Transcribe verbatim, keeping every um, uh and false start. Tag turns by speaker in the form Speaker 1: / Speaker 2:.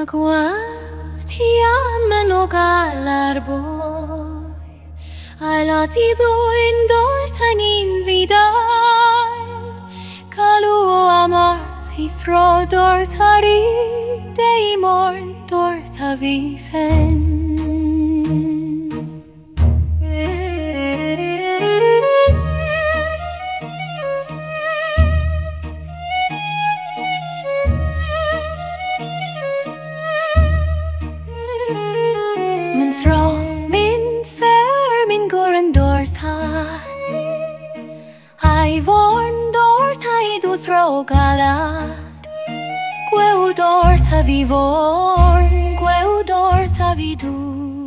Speaker 1: Guati ammen og galar boi Alla tidoin dortan in vidain Kalu og amar hi thro dortari Dei morn dorta vi fen Min thro, min fer, min goren dorta Ai vorn dorta I du thro galad Gweu dorta vi vorn, gweu dorta vi du